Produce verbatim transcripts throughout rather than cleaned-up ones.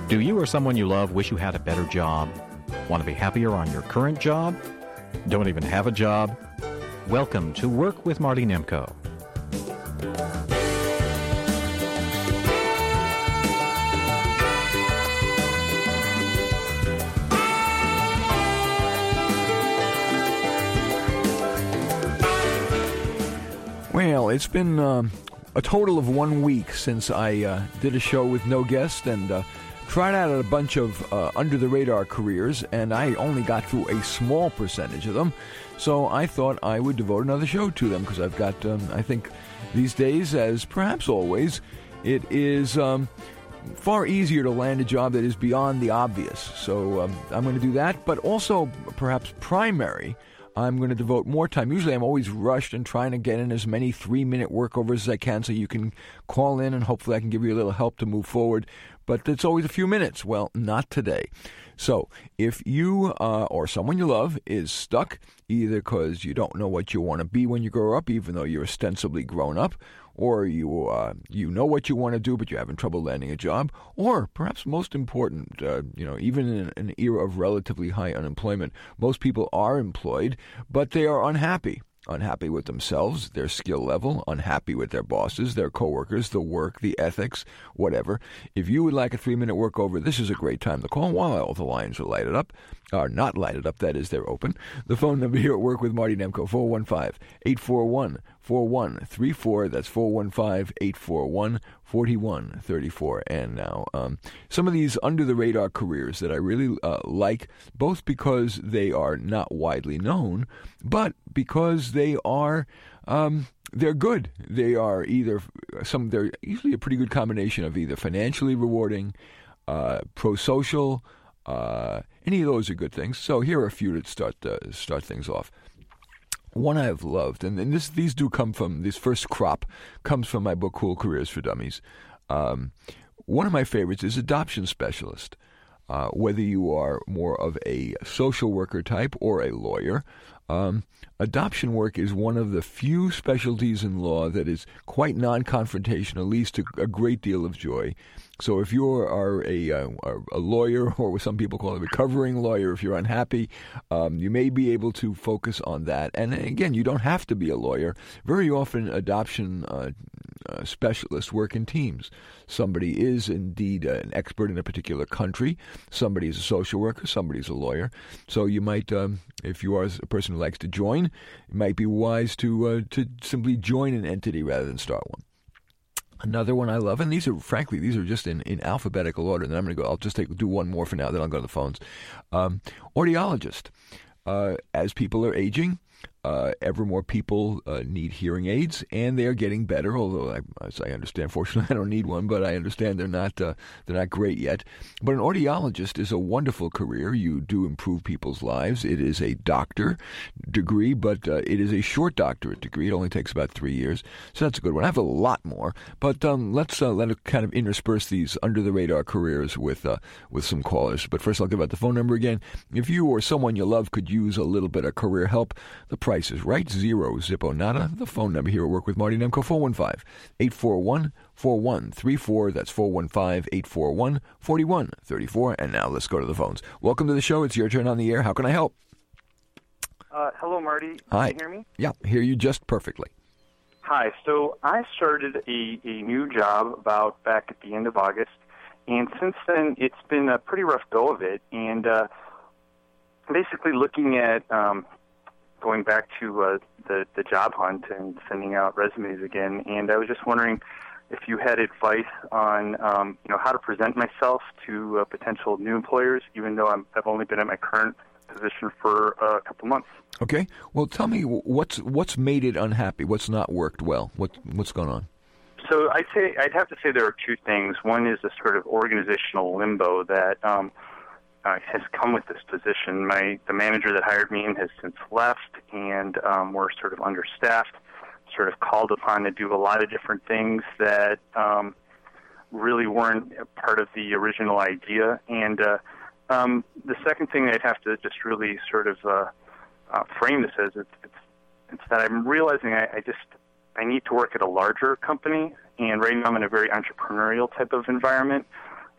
Do you or someone you love wish you had a better job? Want to be happier on your current job? Don't even have a job? Welcome to Work with Marty Nemko. Well, it's been uh, a total of one week since I uh, did a show with no guest and uh, tried out a bunch of uh, under-the-radar careers, and I only got through a small percentage of them. So I thought I would devote another show to them because I've got, um, I think, these days, as perhaps always, it is um, far easier to land a job that is beyond the obvious. So um, I'm going to do that, but also perhaps primary. I'm going to devote more time. Usually I'm always rushed and trying to get in as many three-minute workovers as I can so you can call in and hopefully I can give you a little help to move forward. But it's always a few minutes. Well, not today. So if you uh, or someone you love is stuck, either because you don't know what you want to be when you grow up, even though you're ostensibly grown up, or you uh, you know what you want to do, but you're having trouble landing a job, or perhaps most important, uh, you know, even in an era of relatively high unemployment, most people are employed, but they are unhappy. Unhappy with themselves, their skill level, unhappy with their bosses, their coworkers, the work, the ethics, whatever. If you would like a three-minute workover, this is a great time to call while all the lines are lighted up. Are not lighted up, that is, they're open. The phone number here at Work with Marty Nemko, four one five, eight four one, four one three four. That's four one five, eight four one, four one three four. And now, um, some of these under-the-radar careers that I really uh, like, both because they are not widely known, but because they are... Um, they're good. They are either some. They're usually a pretty good combination of either financially rewarding, uh, pro-social. Uh, any of those are good things. So here are a few to start uh, start things off. One I've loved, and, and this these do come from this first crop comes from my book Cool Careers for Dummies. Um, one of my favorites is adoption specialist. Uh, whether you are more of a social worker type or a lawyer, um, adoption work is one of the few specialties in law that is quite non-confrontational, leads to a great deal of joy. So if you are a, a, a lawyer, or what some people call a recovering lawyer, if you're unhappy, um, you may be able to focus on that. And again, you don't have to be a lawyer. Very often adoption uh, uh, specialists work in teams. Somebody is indeed an expert in a particular country. Somebody is a social worker. Somebody is a lawyer. So you might, um, if you are a person who likes to join, it might be wise to uh, to simply join an entity rather than start one. Another one I love, and these are, frankly, these are just in, in alphabetical order, and I'm going to go, I'll just take, do one more for now, then I'll go to the phones. Um, audiologist. Uh, as people are aging, uh, ever more people uh, need hearing aids, and they are getting better, although, I, as I understand, fortunately, I don't need one, but I understand they're not uh, they're not great yet. But an audiologist is a wonderful career. You do improve people's lives. It is a doctor degree, but uh, it is a short doctorate degree. It only takes about three years, so that's a good one. I have a lot more, but um, let's uh, let it kind of intersperse these under-the-radar careers with, uh, with some callers. But first, I'll give out the phone number again. If you or someone you love could use a little bit of career help, the price is right. Zero, zippo, nada. The phone number here at Work with Marty Nemko, four one five, eight four one, four one three four. That's four one five, eight four one, four one three four. And now let's go to the phones. Welcome to the show. It's your turn on the air. How can I help? Uh, hello, Marty. Hi. Can you hear me? Yeah, hear you just perfectly. Hi. So I started a, a new job about back at the end of August, and since then it's been a pretty rough go of it. And uh, basically looking at um, going back to uh, the, the job hunt and sending out resumes again, and I was just wondering if you had advice on um, you know, how to present myself to uh, potential new employers, even though I'm, I've only been at my current position for uh, a couple months. Okay. Well, tell me what's what's made it unhappy. What's not worked well? What what's going on? So I'd say I'd have to say there are two things. One is a sort of organizational limbo that um, uh, has come with this position. My the manager that hired me has since left, and um, we're sort of understaffed. Sort of called upon to do a lot of different things that um, really weren't a part of the original idea. And uh, um, the second thing I'd have to just really sort of uh, uh, frame this as it's, it's, it's that I'm realizing I, I just I need to work at a larger company, and right now I'm in a very entrepreneurial type of environment.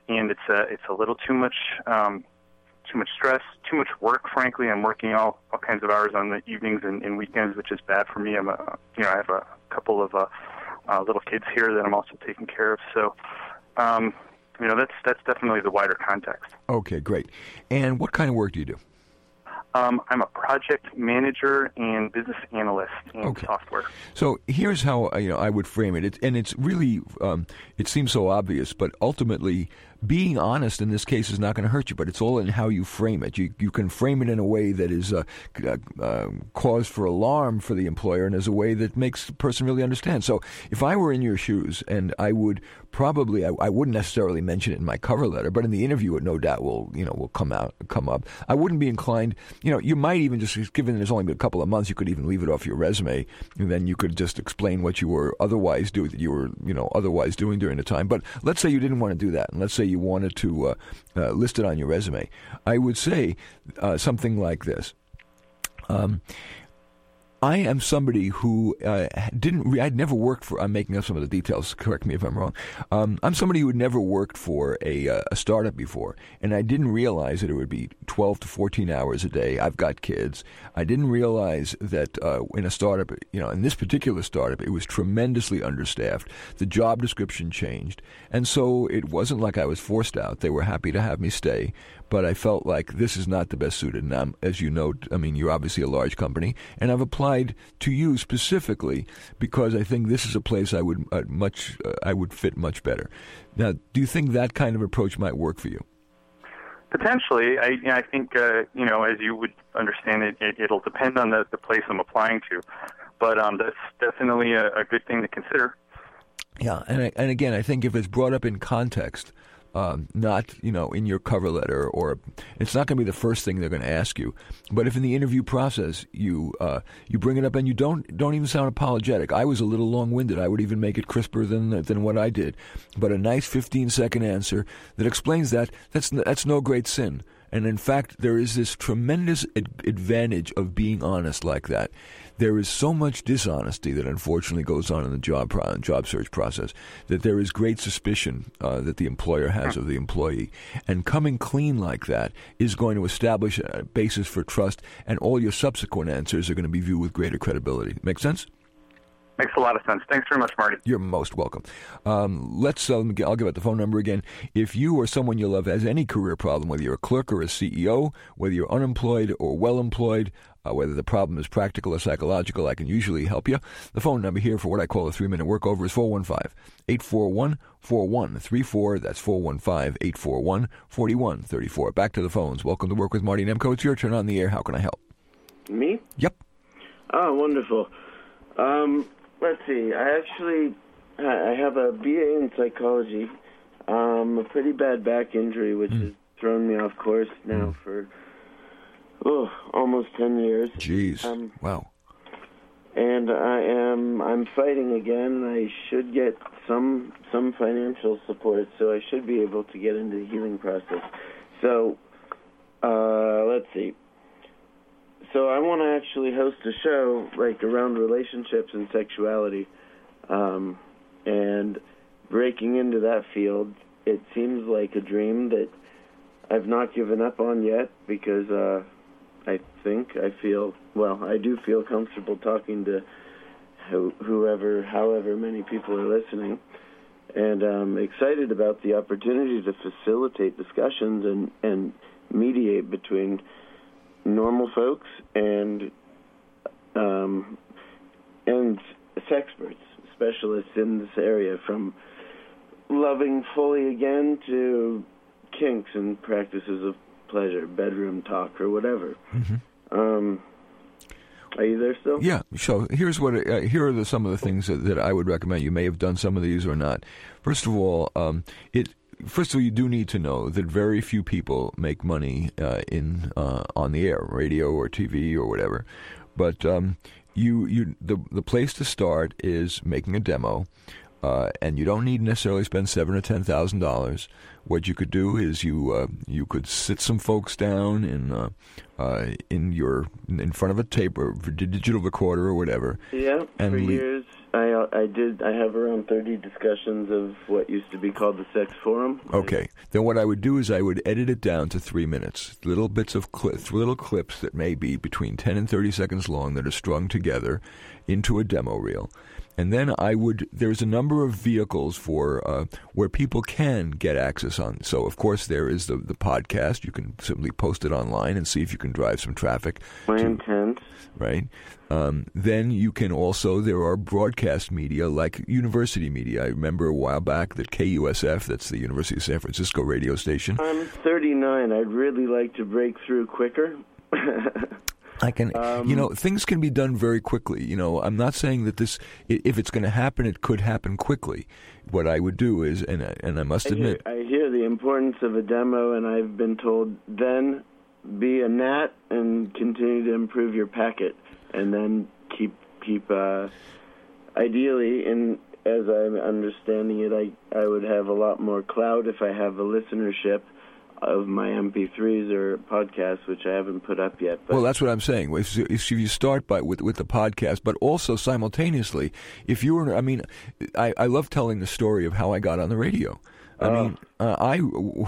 and it's a it's a little too much um, too much stress, too much work. Frankly, I'm working all, all kinds of hours on the evenings and, and weekends, which is bad for me. I'm a you know I have a couple of uh, uh, little kids here that I'm also taking care of. So, um, you know that's that's definitely the wider context. Okay, great. And what kind of work do you do? Um, I'm a project manager and business analyst in okay. software. So here's how you know I would frame it, it and it's really um, it seems so obvious, but ultimately being honest in this case is not going to hurt you. But it's all in how you frame it. You you can frame it in a way that is uh, uh, cause for alarm for the employer, and as a way that makes the person really understand. So if I were in your shoes, and I would probably I, I wouldn't necessarily mention it in my cover letter, but in the interview it no doubt will you know will come out come up. I wouldn't be inclined. You know, you might even just, given there's only been a couple of months, you could even leave it off your resume, and then you could just explain what you were otherwise doing, that you were, you know, otherwise doing during the time. But let's say you didn't want to do that, and let's say you wanted to uh, uh, list it on your resume. I would say uh, something like this. Um, I am somebody who uh, didn't. Re- I'd never worked for. I'm making up some of the details. Correct me if I'm wrong. Um, I'm somebody who had never worked for a, uh, a startup before, and I didn't realize that it would be twelve to fourteen hours a day. I've got kids. I didn't realize that uh, in a startup, you know, in this particular startup, it was tremendously understaffed. The job description changed, and so it wasn't like I was forced out. They were happy to have me stay, but I felt like this is not the best suited. And I'm, as you know, I mean, you're obviously a large company, and I've applied to you specifically because I think this is a place I would uh, much uh, I would fit much better. Now, do you think that kind of approach might work for you? Potentially, I, you know, I think uh, you know, as you would understand it, it it'll depend on the, the place I'm applying to, but um, that's definitely a, a good thing to consider. Yeah, and I, and again, I think if it's brought up in context. Um, not, you know, in your cover letter, or it's not going to be the first thing they're going to ask you. But if in the interview process you uh, you bring it up and you don't don't even sound apologetic. I was a little long-winded. I would even make it crisper than than what I did. But a nice fifteen-second answer that explains that that's that's no great sin. And in fact, there is this tremendous ad- advantage of being honest like that. There is so much dishonesty that unfortunately goes on in the job pro- job search process that there is great suspicion uh, that the employer has of the employee. And coming clean like that is going to establish a basis for trust, and all your subsequent answers are going to be viewed with greater credibility. Make sense? Makes a lot of sense. Thanks very much, Marty. You're most welcome. Um, let's. Um, I'll give out the phone number again. If you or someone you love has any career problem, whether you're a clerk or a C E O, whether you're unemployed or well-employed, uh, whether the problem is practical or psychological, I can usually help you. The phone number here for what I call a three-minute workover is four one five, eight four one, four one three four. That's four one five, eight four one, four one three four. Back to the phones. Welcome to Work with Marty Nemko. It's your turn on the air. How can I help? Me? Yep. Oh, wonderful. Um... Let's see. I actually I have a B A in psychology. Um, a pretty bad back injury, which mm. has thrown me off course now mm. for oh almost ten years. Jeez. Um, wow. And I am I'm fighting again. I should get some some financial support, so I should be able to get into the healing process. So uh, let's see. So I want to actually host a show like around relationships and sexuality, um, and breaking into that field. It seems like a dream that I've not given up on yet because uh, I think I feel well. I do feel comfortable talking to who, whoever, however many people are listening, and I'm excited about the opportunity to facilitate discussions and and mediate between normal folks and um, and sexperts, specialists in this area, from loving fully again to kinks and practices of pleasure, bedroom talk, or whatever. Mm-hmm. Um, are you there still? Yeah. So here's what. Uh, here are the, some of the things that, that I would recommend. You may have done some of these or not. First of all, um, it. First of all, you do need to know that very few people make money uh, in uh, on the air, radio or T V or whatever. But um, you, you, the the place to start is making a demo, uh, and you don't need necessarily spend seven or ten thousand dollars. What you could do is you uh, you could sit some folks down in uh, uh, in your in front of a tape or digital recorder or whatever. Yeah, and for le- years. I I did. I have around thirty discussions of what used to be called the Sex Forum. Okay. Then what I would do is I would edit it down to three minutes, little bits of clips, little clips that may be between ten and thirty seconds long that are strung together into a demo reel. And then I would, there's a number of vehicles for uh, where people can get access on. So, of course, there is the, the podcast. You can simply post it online and see if you can drive some traffic. My to, intent. Right. Um, then you can also, there are broadcast media like university media. I remember a while back that K U S F, that's the University of San Francisco radio station. I'm thirty-nine. I'd really like to break through quicker. I can, um, you know, things can be done very quickly. You know, I'm not saying that this, if it's going to happen, it could happen quickly. What I would do is, and I, and I must I admit, hear, I hear the importance of a demo, and I've been told then be a gnat and continue to improve your packet, and then keep keep. Uh, ideally, and as I'm understanding it, I I would have a lot more clout if I have a listenership of my M P threes or podcasts, which I haven't put up yet. But well, that's what I'm saying. If, if you start by with with the podcast, but also simultaneously, if you were, I mean, I, I love telling the story of how I got on the radio. I Oh. mean, uh, I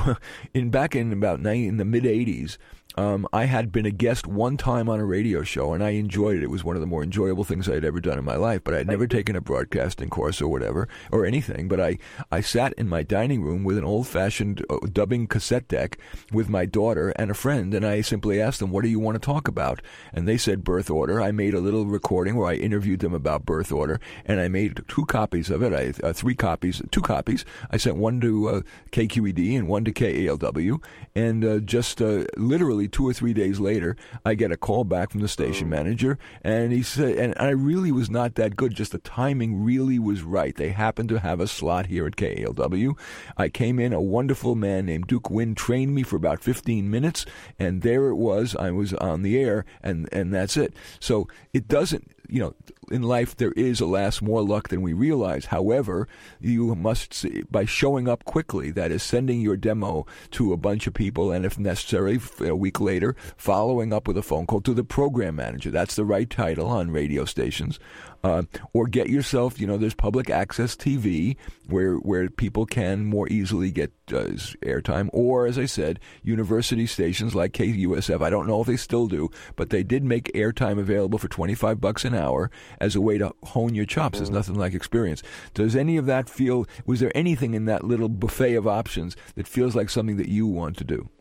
in back in about nine, in the mid eighties. Um, I had been a guest one time on a radio show, and I enjoyed it. It was one of the more enjoyable things I had ever done in my life, but I had never taken a broadcasting course or whatever, or anything. But I, I sat in my dining room with an old-fashioned uh, dubbing cassette deck with my daughter and a friend, and I simply asked them, what do you want to talk about? And they said birth order. I made a little recording where I interviewed them about birth order, and I made two copies of it, I, uh, three copies, two copies. I sent one to uh, K Q E D and one to K A L W, and uh, just uh, literally two or three days later, I get a call back from the station manager, and he said, and I really was not that good, just the timing really was right. They happened to have a slot here at K A L W. I came in, a wonderful man named Duke Wynn trained me for about fifteen minutes, and there it was, I was on the air, and, and that's it. So it doesn't, you know, in life there is, alas, more luck than we realize. However, you must see, by showing up quickly, that is sending your demo to a bunch of people, and if necessary, a week later, following up with a phone call to the program manager. That's the right title on radio stations. Uh, or get yourself, you know, there's public access T V where where people can more easily get uh, airtime. Or, as I said, university stations like K U S F. I don't know if they still do, but they did make airtime available for twenty-five bucks an hour as a way to hone your chops. There's nothing like experience. Does any of that feel, was there anything in that little buffet of options that feels like something that you want to do?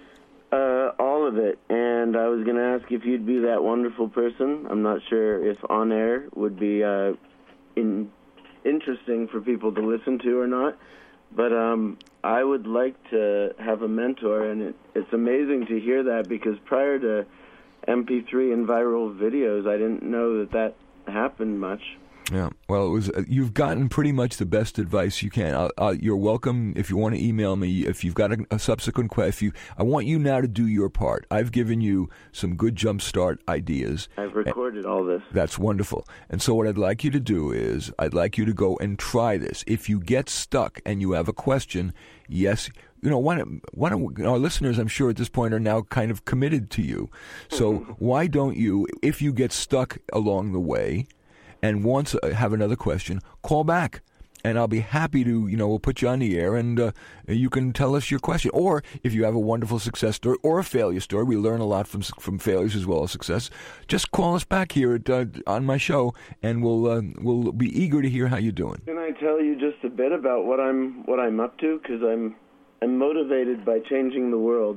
Uh, all of it. And I was going to ask if you'd be that wonderful person. I'm not sure if on air would be uh, in, interesting for people to listen to or not. But um, I would like to have a mentor, and it, it's amazing to hear that, because prior to M P three and viral videos, I didn't know that that happened much. Yeah, well, it was. Uh, you've gotten pretty much the best advice you can. I'll, I'll, you're welcome if you want to email me. If you've got a, a subsequent question, I want you now to do your part. I've given you some good jumpstart ideas. I've recorded all this. That's wonderful. And so what I'd like you to do is I'd like you to go and try this. If you get stuck and you have a question, yes, you know, why don't, why don't our listeners, I'm sure at this point, are now kind of committed to you. So why don't you, if you get stuck along the way, and once uh, have another question, call back, and I'll be happy to, you know, we'll put you on the air, and uh, you can tell us your question. Or if you have a wonderful success story or a failure story, we learn a lot from from failures as well as success. Just call us back here at, uh, on my show, and we'll uh, we'll be eager to hear how you're doing. Can I tell you just a bit about what I'm what I'm up to? Because I'm I'm motivated by changing the world,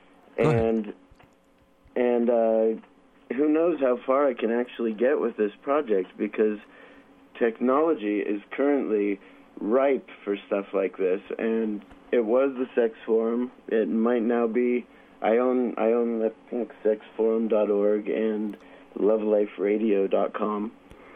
and and. Uh, Who knows how far I can actually get with this project, because technology is currently ripe for stuff like this, and it was the Sex Forum. It might now be. I own I own I think sex forum dot org and love life radio dot com,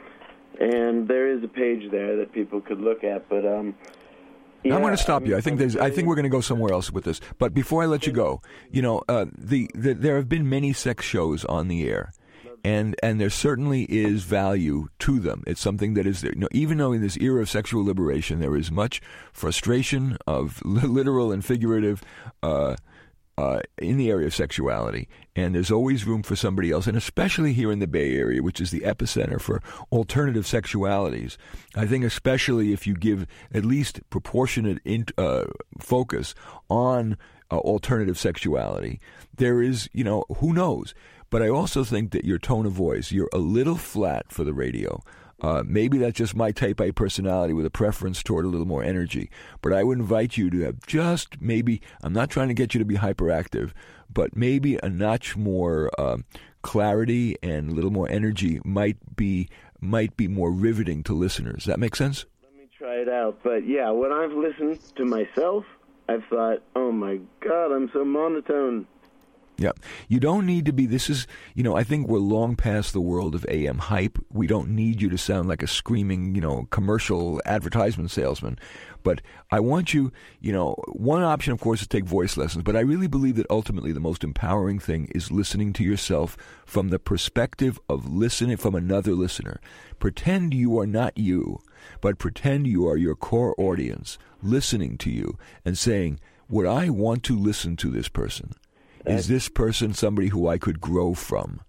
and there is a page there that people could look at. But um, yeah, I'm going to stop I'm, you. I think I'm there's. I very- think we're going to go somewhere else with this. But before I let you go, you know, uh, the, the there have been many sex shows on the air, and and there certainly is value to them. It's something that is there. You know, even though in this era of sexual liberation there is much frustration of literal and figurative Uh, uh, in the area of sexuality, and there's always room for somebody else, and especially here in the Bay Area, which is the epicenter for alternative sexualities. I think especially if you give at least proportionate in, uh, focus on uh, alternative sexuality, there is, you know, who knows? But I also think that your tone of voice, you're a little flat for the radio. Uh, maybe that's just my type A personality with a preference toward a little more energy. But I would invite you to have just maybe, I'm not trying to get you to be hyperactive, but maybe a notch more uh, clarity and a little more energy might be might be more riveting to listeners. Does that make sense? Let me try it out. But yeah, when I've listened to myself, I've thought, oh my God, I'm so monotone. Yeah. You don't need to be, this is, you know, I think we're long past the world of A M hype. We don't need you to sound like a screaming, you know, commercial advertisement salesman. But I want you, you know, one option, of course, is take voice lessons. But I really believe that ultimately the most empowering thing is listening to yourself from the perspective of listening from another listener. Pretend you are not you, but pretend you are your core audience listening to you and saying, would I want to listen to this person? Is this person somebody who I could grow from?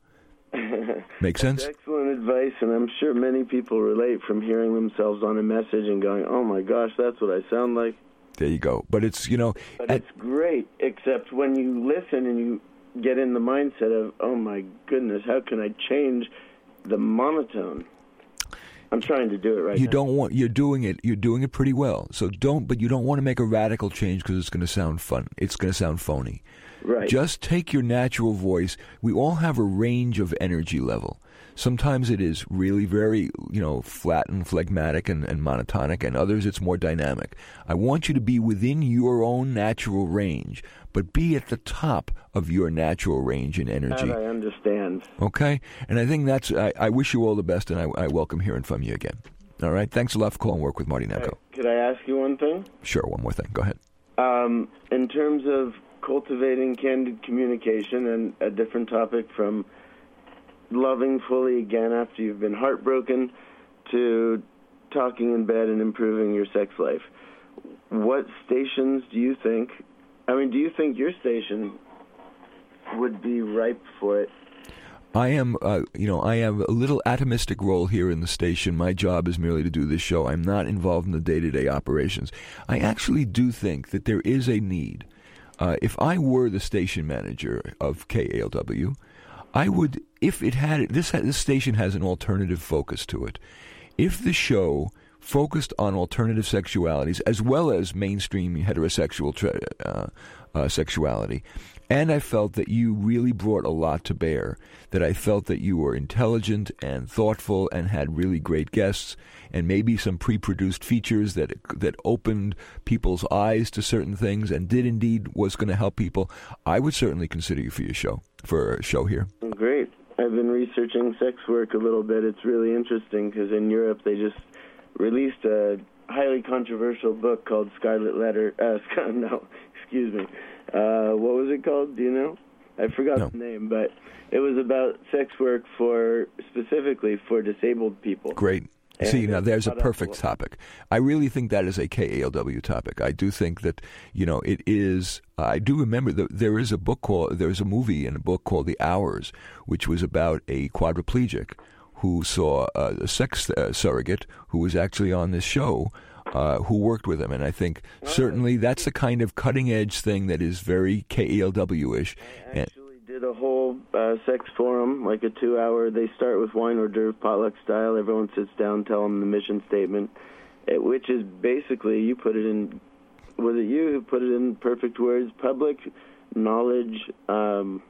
Make sense? That's excellent advice, and I'm sure many people relate from hearing themselves on a message and going, oh my gosh, that's what I sound like. There you go. But it's, you know... But it's great, except when you listen and you get in the mindset of, oh my goodness, how can I change the monotone? I'm trying to do it right you now. don't want, you're doing it, you're doing it pretty well. So don't, but you don't want to make a radical change because it's going to sound fun. It's going to sound phony. Right. Just take your natural voice. We all have a range of energy level. Sometimes it is really very, you know, flat and phlegmatic and, and monotonic, and others it's more dynamic. I want you to be within your own natural range, but be at the top of your natural range in energy. That I understand. Okay? And I think that's, I, I wish you all the best, and I, I welcome hearing from you again. All right? Thanks a lot for calling Work with Marty Nemko. Right. Could I ask you one thing? Sure, one more thing. Go ahead. Um, in terms of cultivating candid communication, and a different topic from loving fully again after you've been heartbroken to talking in bed and improving your sex life. What stations do you think, I mean, do you think your station would be ripe for it? I am, uh, you know, I have a little atomistic role here in the station. My job is merely to do this show. I'm not involved in the day-to-day operations. I actually do think that there is a need. Uh, if I were the station manager of K A L W, I would, if it had, this, this station has an alternative focus to it. If the show focused on alternative sexualities as well as mainstream heterosexual tra- uh, uh, sexuality, and I felt that you really brought a lot to bear, that I felt that you were intelligent and thoughtful and had really great guests and maybe some pre-produced features that that opened people's eyes to certain things and did indeed was going to help people, I would certainly consider you for your show, for a show here. Great. I've been researching sex work a little bit. It's really interesting because in Europe they just released a highly controversial book called Scarlet Letter. Uh, no, excuse me. Uh, what was it called? Do you know? I forgot no. the name, but it was about sex work for specifically for disabled people. Great. And See, now there's a perfect up. topic. I really think that is a K A L W topic. I do think that, you know, it is, uh, I do remember that there is a book called, there's a movie and a book called The Hours, which was about a quadriplegic who saw uh, a sex uh, surrogate who was actually on this show uh, who worked with him. And I think certainly that's the kind of cutting-edge thing that is very K A L W-ish. I actually did a whole uh, sex forum, like a two-hour. They start with wine hors d'oeuvre, potluck style. Everyone sits down, tell them the mission statement, which is basically, you put it in, was it you who put it in perfect words, public knowledge, um,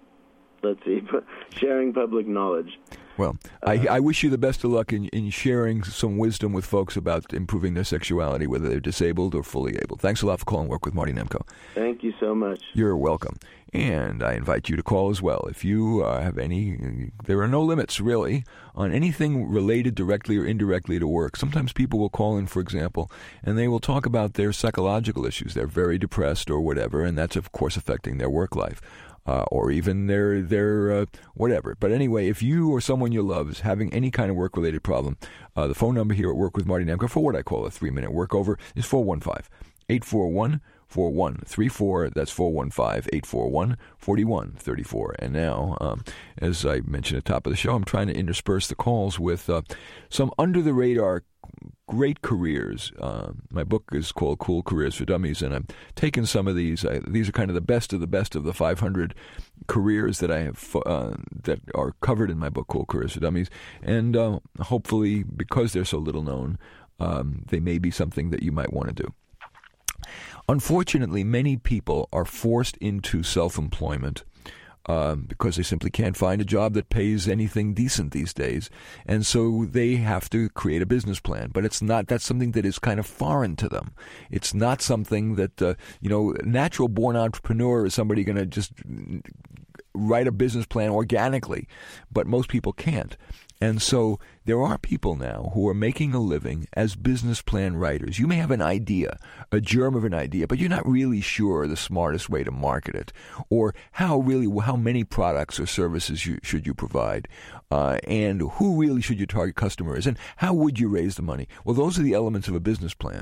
let's see, sharing public knowledge. Well, I, I wish you the best of luck in, in sharing some wisdom with folks about improving their sexuality, whether they're disabled or fully able. Thanks a lot for calling Work with Marty Nemko. Thank you so much. You're welcome. And I invite you to call as well. If you uh, have any, there are no limits, really, on anything related directly or indirectly to work. Sometimes people will call in, for example, and they will talk about their psychological issues. They're very depressed or whatever, and that's, of course, affecting their work life. Uh, or even their their uh, whatever. But anyway, if you or someone you love is having any kind of work-related problem, uh, the phone number here at Work with Marty Nemko for what I call a three-minute workover is four one five, eight four one, four one three four. That's four one five, eight four one, four one three four. And now, um, as I mentioned at the top of the show, I'm trying to intersperse the calls with uh, some under-the-radar great careers. Uh, my book is called Cool Careers for Dummies, and I'm taking some of these. I, these are kind of the best of the best of the five hundred careers that I have uh, that are covered in my book, Cool Careers for Dummies. And uh, hopefully, because they're so little known, um, they may be something that you might want to do. Unfortunately, many people are forced into self-employment Um, because they simply can't find a job that pays anything decent these days. And so they have to create a business plan. But it's not, that's something that is kind of foreign to them. It's not something that, uh, you know, natural born entrepreneur is somebody going to just write a business plan organically. But most people can't. And so there are people now who are making a living as business plan writers. You may have an idea, a germ of an idea, but you're not really sure the smartest way to market it, or how really how many products or services you, should you provide, uh, and who really should your target customer is, and how would you raise the money. Well, those are the elements of a business plan.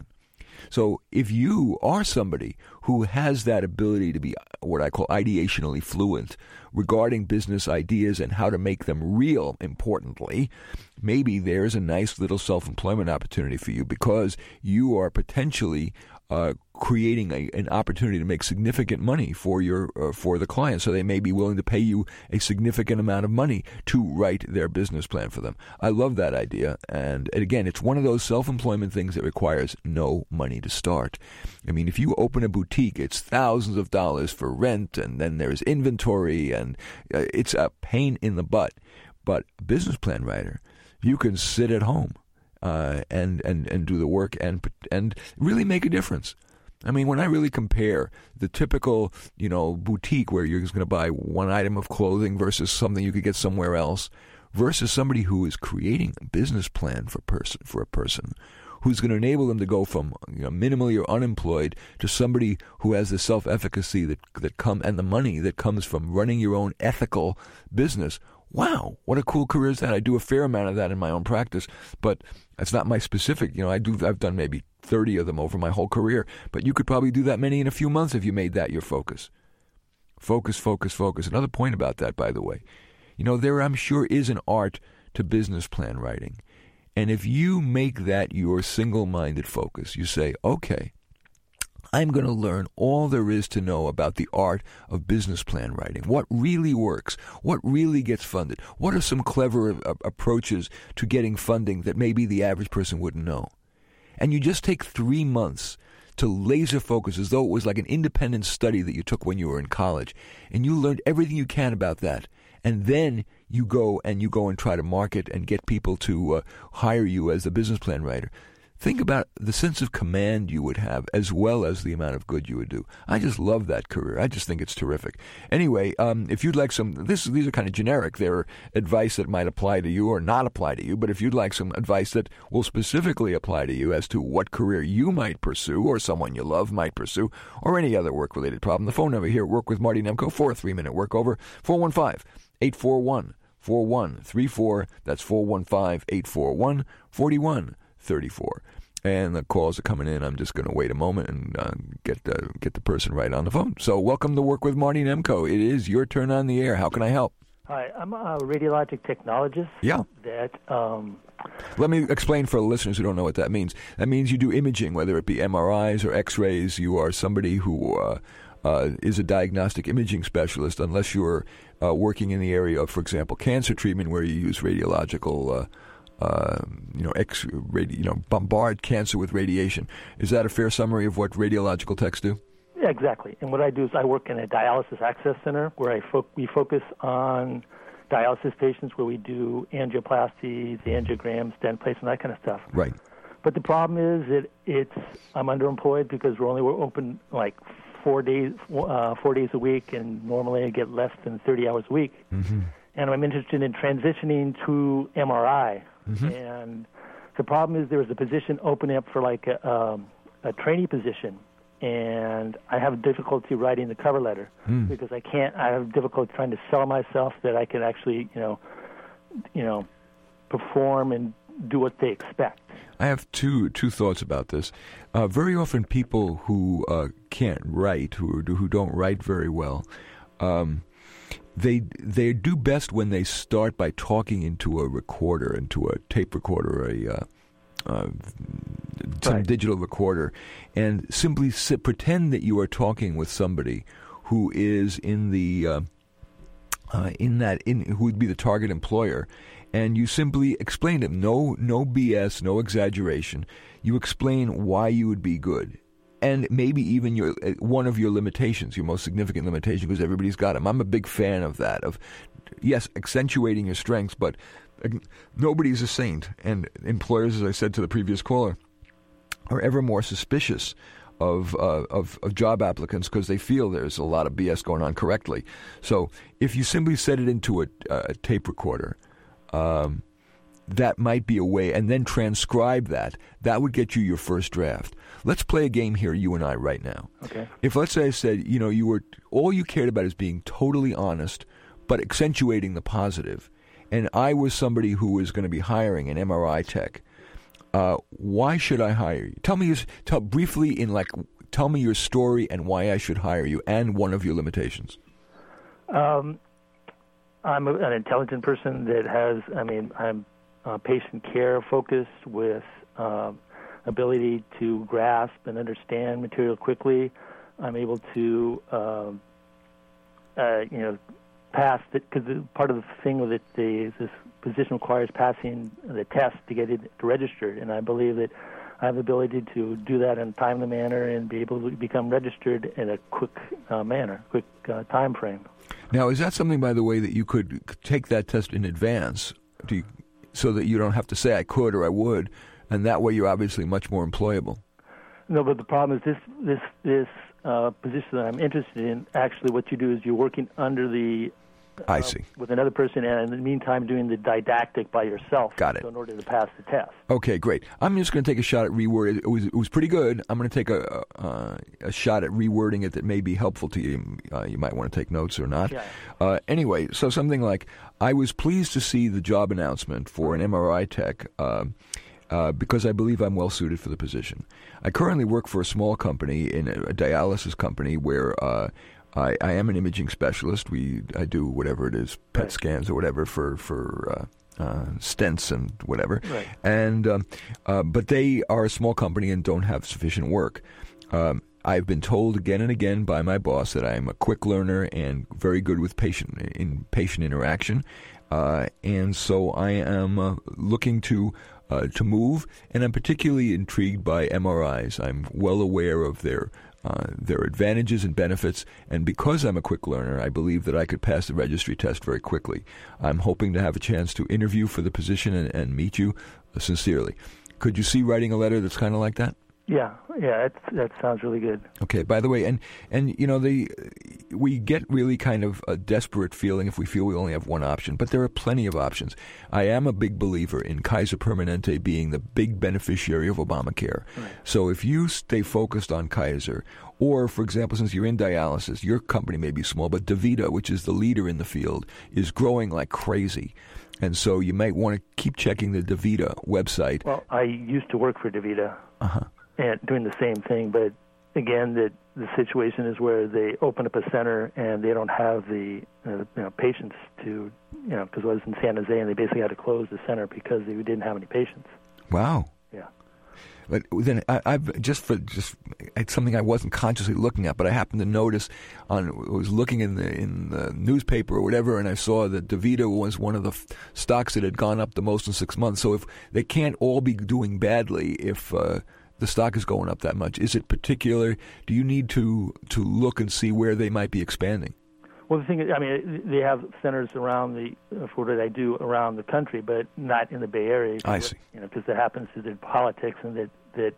So if you are somebody who has that ability to be what I call ideationally fluent regarding business ideas and how to make them real, importantly, maybe there's a nice little self-employment opportunity for you, because you are potentially uh, creating a, an opportunity to make significant money for your uh, for the client. So they may be willing to pay you a significant amount of money to write their business plan for them. I love that idea. And, and again, it's one of those self-employment things that requires no money to start. I mean, if you open a boutique, it's thousands of dollars for rent, and then there's inventory, and uh, it's a pain in the butt. But a business plan writer, you can sit at home Uh, and, and, and do the work and and really make a difference. I mean, when I really compare the typical, you know, boutique where you're just going to buy one item of clothing versus something you could get somewhere else, versus somebody who is creating a business plan for person for a person who's going to enable them to go from, you know, minimally or unemployed to somebody who has the self-efficacy that that come and the money that comes from running your own ethical business. Wow, what a cool career is that? I do a fair amount of that in my own practice, but that's not my specific. You know, I do. I've done maybe thirty of them over my whole career, but you could probably do that many in a few months if you made that your focus. Focus, focus, focus. Another point about that, by the way, you know, there I'm sure is an art to business plan writing, and if you make that your single-minded focus, you say, okay, I'm going to learn all there is to know about the art of business plan writing. What really works? What really gets funded? What are some clever uh, approaches to getting funding that maybe the average person wouldn't know? And you just take three months to laser focus as though it was like an independent study that you took when you were in college. And you learned everything you can about that. And then you go and you go and try to market and get people to uh, hire you as a business plan writer. Think about the sense of command you would have, as well as the amount of good you would do. I just love that career. I just think it's terrific. Anyway, um, if you'd like some, this these are kind of generic. They're advice that might apply to you or not apply to you. But if you'd like some advice that will specifically apply to you as to what career you might pursue, or someone you love might pursue, or any other work-related problem, the phone number here at Work with Marty Nemko for a three-minute workover, four one five, eight four one, four one three four. That's four one five, eight four one, four one thirty-four. And the calls are coming in. I'm just going to wait a moment and uh, get the, get the person right on the phone. So welcome to Work with Marty Nemko. It is your turn on the air. How can I help? Hi, I'm a radiologic technologist. Yeah. That. Um, Let me explain for the listeners who don't know what that means. That means you do imaging, whether it be M R Is or X-rays. You are somebody who uh, uh, is a diagnostic imaging specialist, unless you're uh, working in the area of, for example, cancer treatment, where you use radiological uh Uh, you know, X, radi- you know, bombard cancer with radiation. Is that a fair summary of what radiological techs do? Yeah, exactly. And what I do is I work in a dialysis access center where I fo- we focus on dialysis patients, where we do angioplasties, angiograms, stent placement, that kind of stuff. Right. But the problem is that it's I'm underemployed because we're only we're open like four days uh, four days a week, and normally I get less than thirty hours a week. Mm-hmm. And I'm interested in transitioning to M R I. Mm-hmm. And the problem is there was a position opening up for like a, um, a trainee position, and I have difficulty writing the cover letter mm. because I can't. I have difficulty trying to sell myself that I can actually, you know, you know, perform and do what they expect. I have two two thoughts about this. Uh, very often, people who uh, can't write, who who don't write very well, um, they they do best when they start by talking into a recorder, into a tape recorder, or a uh, uh, some Right. digital recorder, and simply sit, pretend that you are talking with somebody who is in the uh, uh, in that in who would be the target employer. And you simply explain to them, no, no B S, no exaggeration. You explain why you would be good, and maybe even your one of your limitations, your most significant limitation, because everybody's got them. I'm a big fan of that. Of yes, accentuating your strengths, but uh, nobody's a saint. And employers, as I said to the previous caller, are ever more suspicious of uh, of, of job applicants because they feel there's a lot of B S going on correctly. So if you simply set it into a, a tape recorder. Um, that might be a way, and then transcribe that. That would get you your first draft. Let's play a game here, you and I, right now. Okay. If, let's say I said, you know, you were all you cared about is being totally honest, but accentuating the positive, and I was somebody who was going to be hiring an M R I tech, uh, why should I hire you? Tell me, tell briefly in like, tell me your story and why I should hire you, and one of your limitations. Um, I'm a, an intelligent person that has, I mean, I'm uh, patient care focused with um, ability to grasp and understand material quickly. I'm able to, um, uh, you know, pass it, because part of the thing with it, the, this position requires passing the test to get it registered, and I believe that I have the ability to do that in a timely manner and be able to become registered in a quick uh, manner, quick uh, time frame. Now, is that something, by the way, that you could take that test in advance do you, so that you don't have to say I could or I would, and that way you're obviously much more employable? No, but the problem is this this this uh, position that I'm interested in, actually what you do is you're working under the Uh, I see. with another person, and in the meantime doing the didactic by yourself. Got it. So in order to pass the test. Okay, great. I'm just going to take a shot at reword. It was it was pretty good. I'm going to take a uh, a shot at rewording it that may be helpful to you. Uh, you might want to take notes or not. Yeah. Uh, anyway, so something like, I was pleased to see the job announcement for an M R I tech uh, uh, because I believe I'm well suited for the position. I currently work for a small company, in a, a dialysis company, where uh, I, I am an imaging specialist. We I do whatever it is, P E T Right. scans or whatever for for uh, uh, stents and whatever. Right. And um, uh, but they are a small company and don't have sufficient work. Um, I've been told again and again by my boss that I am a quick learner and very good with patient in patient interaction, uh, and so I am uh, looking to. Uh, to move, and I'm particularly intrigued by M R Is. I'm well aware of their uh, their advantages and benefits, and because I'm a quick learner, I believe that I could pass the registry test very quickly. I'm hoping to have a chance to interview for the position and, and meet you uh, sincerely. Could you see writing a letter that's kind of like that? Yeah, yeah, that's, that sounds really good. Okay. By the way, and and you know, the we get really kind of a desperate feeling if we feel we only have one option, but there are plenty of options. I am a big believer in Kaiser Permanente being the big beneficiary of Obamacare. Right. So if you stay focused on Kaiser, or for example, since you're in dialysis, your company may be small, but DaVita, which is the leader in the field, is growing like crazy. And so you might want to keep checking the DaVita website. Well, I used to work for DaVita. Uh-huh. And doing the same thing, but again, the the situation is where they open up a center and they don't have the uh, you know, patients to, you know, because I was in San Jose and they basically had to close the center because they didn't have any patients. Wow. Yeah. But then I, I've just for just it's something I wasn't consciously looking at, but I happened to notice on I was looking in the in the newspaper or whatever, and I saw that DaVita was one of the f- stocks that had gone up the most in six months. So if they can't all be doing badly, if uh, the stock is going up that much, is it particular? Do you need to to look and see where they might be expanding? Well, the thing is, I mean, they have centers around the for what I do around the country, but not in the Bay Area. I see. You know, because that happens to the politics, and that that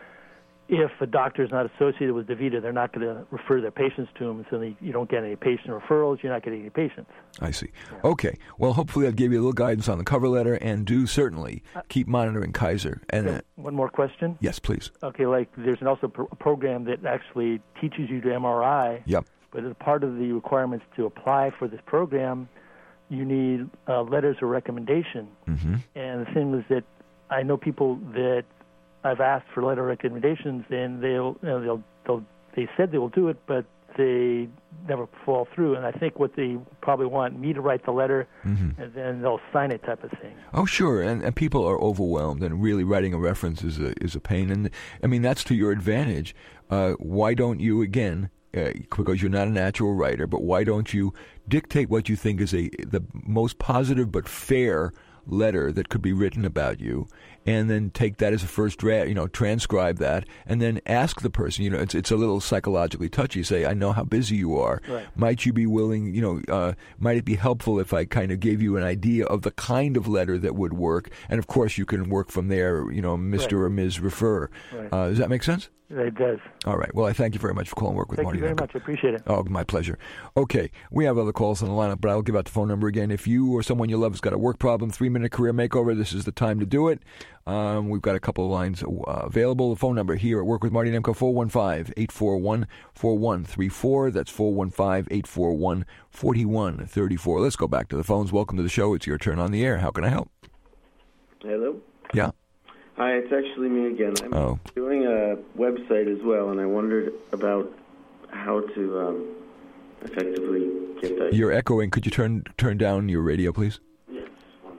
if a doctor is not associated with DaVita, they're not going to refer their patients to them, so they, you don't get any patient referrals. You're not getting any patients. I see. Okay. Well, hopefully that gave you a little guidance on the cover letter, and do certainly keep monitoring Kaiser. And uh, One more question. yes, please. Okay, like there's an also pro- a program that actually teaches you to M R I. Yep. But as part of the requirements to apply for this program, you need uh, letters of recommendation. Mm-hmm. And the thing is that I know people that I've asked for letter recommendations, and they'll, you know, they'll, they'll, they said they will do it, but they never fall through. And I think what they probably want me to write the letter, mm-hmm. and then they'll sign it, type of thing. Oh, sure. And, and people are overwhelmed, and really writing a reference is a is a pain. And I mean, that's to your advantage. Uh, why don't you again? Uh, because you're not a natural writer, but why don't you dictate what you think is a the most positive but fair letter that could be written about you, and then take that as a first draft, you know, transcribe that, and then ask the person, you know, it's it's a little psychologically touchy, say, I know how busy you are. Right. Might you be willing, you know, uh, might it be helpful if I kind of gave you an idea of the kind of letter that would work? And of course, you can work from there, you know, Mister Right. or Miz Refer. Right. Uh, does that make sense? It does. All right. Well, I thank you very much for calling Work with Thank Marty. you very Nemko. much. I appreciate it. Oh, my pleasure. Okay, we have other calls on the lineup, but I'll give out the phone number again. If you or someone you love has got a work problem, three-minute career makeover, this is the time to do it. Um, we've got a couple of lines uh, available. The phone number here at Work with Marty Nemko, four one five, eight four one, four one three four. That's four one five, eight four one, four one three four. Let's go back to the phones. Welcome to the show. It's your turn on the air. How can I help? Hello? Yeah. Hi, it's actually me again. I'm Oh. doing a website as well, and I wondered about how to um, effectively get that. You're echoing. Could you turn turn down your radio, please? Yes, one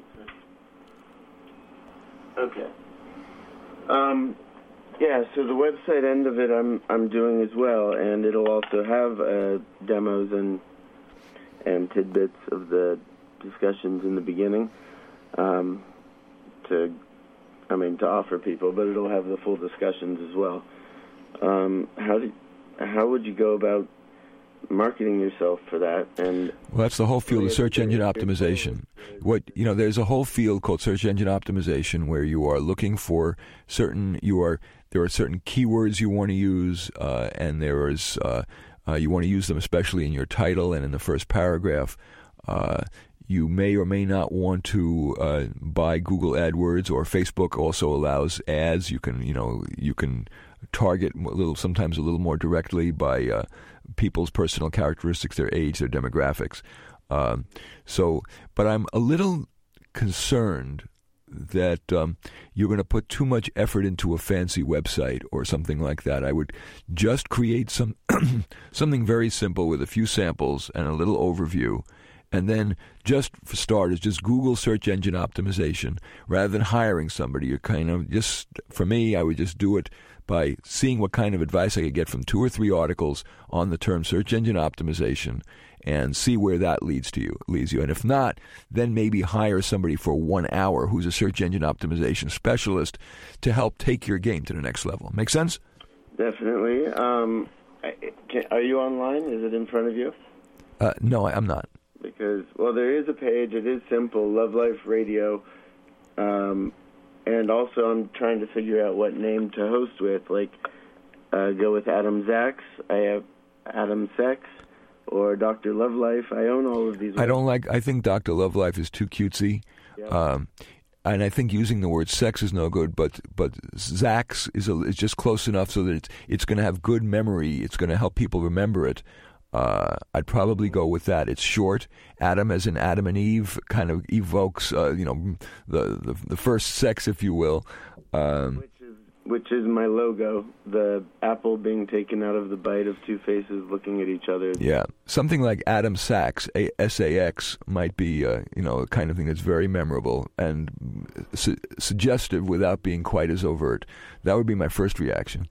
second. Okay. Um, yeah, so the website end of it I'm I'm doing as well, and it'll also have uh, demos and and tidbits of the discussions in the beginning um, to. I mean, to offer people, but it'll have the full discussions as well. Um, how do, how would you go about marketing yourself for that? And well, that's the whole field of search engine optimization. What you know, there's a whole field called search engine optimization where you are looking for certain. You are there are certain keywords you want to use, uh, and there is uh, uh, you want to use them especially in your title and in the first paragraph. Uh, You may or may not want to uh, buy Google AdWords, or Facebook also allows ads. You can, you know, you can target a little, sometimes a little more directly by uh, people's personal characteristics, their age, their demographics. Um, so, but I'm a little concerned that um, you're going to put too much effort into a fancy website or something like that. I would just create some something very simple with a few samples and a little overview. And then, just for starters, just Google search engine optimization rather than hiring somebody. You're kind of just, for me, I would just do it by seeing what kind of advice I could get from two or three articles on the term search engine optimization and see where that leads to you, leads you. And if not, then maybe hire somebody for one hour who's a search engine optimization specialist to help take your game to the next level. Make sense? Definitely. Um, can, are you online? Is it in front of you? Uh, no, I'm not. Because, well, there is a page. It is simple, Love Life Radio. Um, and also I'm trying to figure out what name to host with. Like, uh, go with Adam Zaks. I have Adam Sex or Doctor Love Life. I own all of these. I don't like, I think Doctor Love Life is too cutesy. Yeah. Um, and I think using the word sex is no good, but but Zaks is, a, is just close enough so that it's, it's going to have good memory. It's going to help people remember it. Uh, I'd probably go with that. It's short. Adam, as in Adam and Eve, kind of evokes, uh, you know, the, the the first sex, if you will. Um, which is which is my logo, the apple being taken out of the bite of two faces looking at each other. Yeah, something like Adam Sachs, S A X, might be, uh, you know, a kind of thing that's very memorable and su- suggestive without being quite as overt. That would be my first reaction.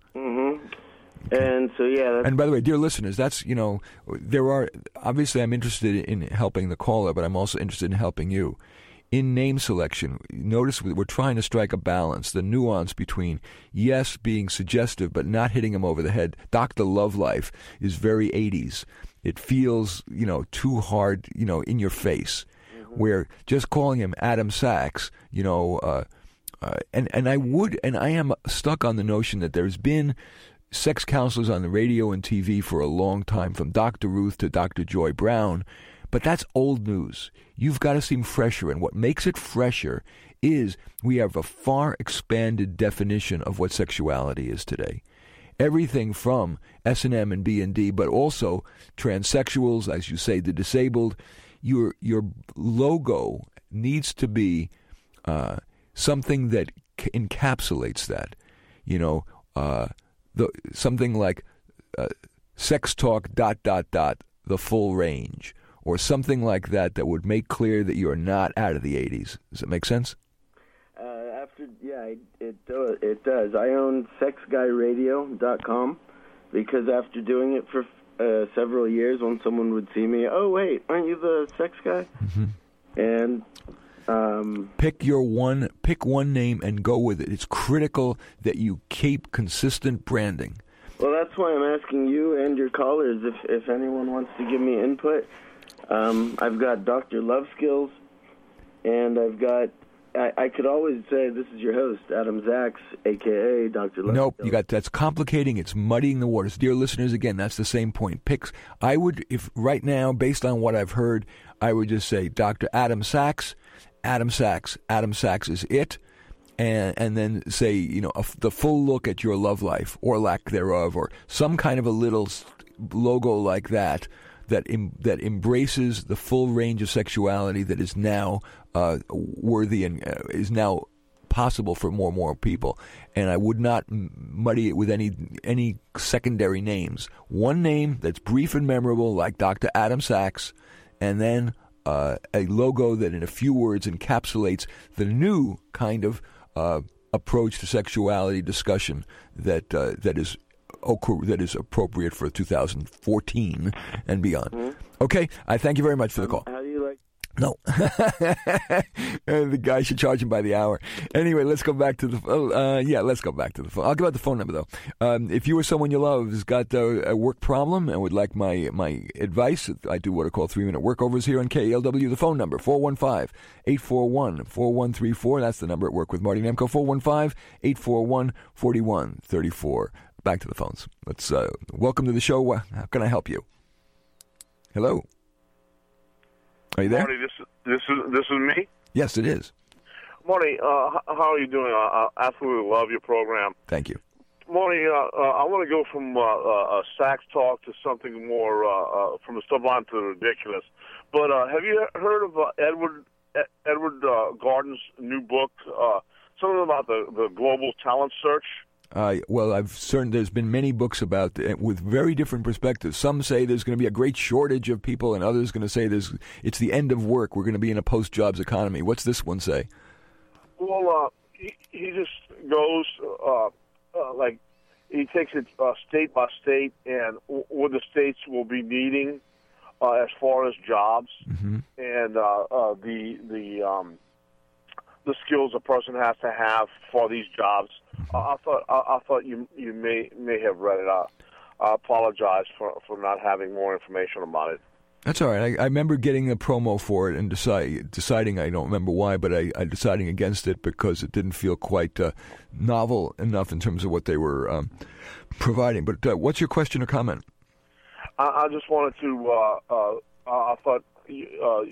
And so, yeah. That's and by the way, dear listeners, that's, you know, there are, obviously I'm interested in helping the caller, but I'm also interested in helping you. In name selection, notice we're trying to strike a balance, the nuance between, yes, being suggestive, but not hitting him over the head. Doctor Love Life is very eighties. It feels, you know, too hard, you know, in your face, mm-hmm. where just calling him Adam Sachs, you know, uh, uh, and, and I would, and I am stuck on the notion that there's been sex counselors on the radio and T V for a long time, from Doctor Ruth to Doctor Joy Brown, but that's old news. You've got to seem fresher, and what makes it fresher is we have a far expanded definition of what sexuality is today. Everything from S and M and B and D, but also transsexuals, as you say, the disabled. Your your logo needs to be uh, something that c- encapsulates that. You know, uh, the something like uh, sex talk dot dot dot the full range, or something like that that would make clear that you're not out of the eighties. Does that make sense? Uh, after yeah, it it, do, it does. I own sex guy radio dot com because after doing it for uh, several years, when someone would see me, oh wait, aren't you the sex guy? Mm-hmm. And um, pick your one, pick one name and go with it. It's critical that you keep consistent branding. Well, that's why I'm asking you and your callers if if anyone wants to give me input. Um, I've got Doctor Love Skills, and I've got. I, I could always say this is your host, Adam Zaks, a k a. Doctor Love Nope, Skills. you got that's complicating. It's muddying the waters, dear listeners. Again, that's the same point. Picks. I would, if right now, based on what I've heard, I would just say Doctor Adam Sachs, Adam Sachs, Adam Sachs is it, and and then say you know a, the full look at your love life or lack thereof, or some kind of a little logo like that. That em, that embraces the full range of sexuality that is now uh, worthy and uh, is now possible for more and more people. And I would not muddy it with any any secondary names. One name that's brief and memorable, like Doctor Adam Sachs, and then uh, a logo that in a few words encapsulates the new kind of uh, approach to sexuality discussion that uh, that is. that is appropriate for two thousand fourteen and beyond. Mm-hmm. Okay, I thank you very much for the call. Um, how do you like? No. The guy should charge him by the hour. Anyway, let's go back to the phone. Uh, yeah, let's go back to the phone. I'll give out the phone number, though. Um, if you or someone you love has got uh, a work problem and would like my, my advice, I do what are called three-minute workovers here on K L W. The phone number, four one five, eight four one, four one three four. That's the number at Work with Marty Nemko, four one five, eight four one, four one three four. Back to the phones. Let's uh, welcome to the show. How can I help you? Hello. Are you there? Marty, this is this is this is me. Yes, it is. Marty, uh, how are you doing? I, I absolutely love your program. Thank you. Marty, uh, uh, I want to go from uh, uh, sax talk to something more uh, uh, from the sublime to the ridiculous. But uh, have you heard of uh, Edward Edward uh, Garden's new book? Uh, something about the the global talent search. Uh, well, I've certain there's been many books about it with very different perspectives. Some say there's going to be a great shortage of people, and others going to say there's it's the end of work. We're going to be in a post-jobs economy. What's this one say? Well, uh, he, he just goes uh, uh, like he takes it uh, state by state, and w- what the states will be needing uh, as far as jobs, mm-hmm. and uh, uh, the the um, the skills a person has to have for these jobs. Uh, I thought I, I thought you you may may have read it. I, I apologize for, for not having more information about it. That's all right. I, I remember getting a promo for it and decide, deciding, I don't remember why, but I, I deciding against it because it didn't feel quite uh, novel enough in terms of what they were um, providing. But uh, what's your question or comment? I, I just wanted to. Uh, uh, I thought. Uh,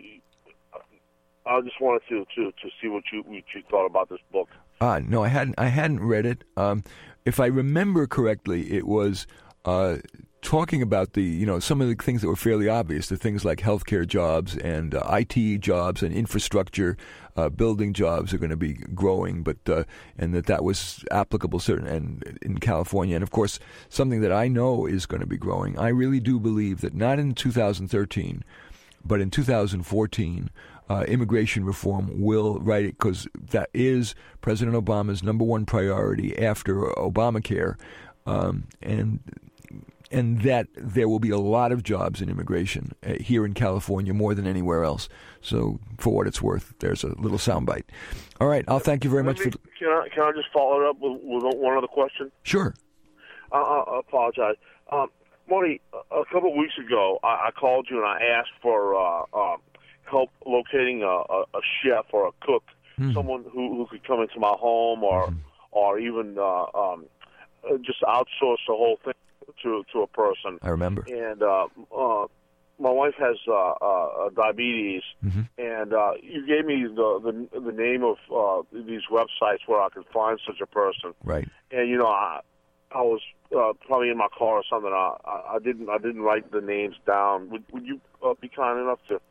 I just wanted to, to, to see what you what you thought about this book. Ah, no, I hadn't. I hadn't read it. Um, if I remember correctly, it was uh, talking about the you know some of the things that were fairly obvious, the things like healthcare jobs and uh, I T jobs and infrastructure uh, building jobs are going to be growing, but uh, and that that was applicable certain and in California, and of course something that I know is going to be growing. I really do believe that not in two thousand thirteen, but in two thousand fourteen. Uh, immigration reform will, right, because that is President Obama's number one priority after Obamacare, um, and and that there will be a lot of jobs in immigration uh, here in California more than anywhere else. So, for what it's worth, there's a little soundbite. All right, I'll thank you very much me, for. Can I can I just follow it up with, with one other question? Sure. Uh, I apologize, um, Marty. A couple of weeks ago, I, I called you and I asked for. Uh, uh, help locating a, a, a chef or a cook, mm. someone who, who could come into my home or mm. or even uh, um, just outsource the whole thing to to a person. I remember. And uh, uh, my wife has uh, uh, diabetes, mm-hmm. and uh, you gave me the the, the name of uh, these websites where I could find such a person. Right. And you know, I I was uh, probably in my car or something. I, I didn't I didn't write the names down. Would would you uh, be kind enough to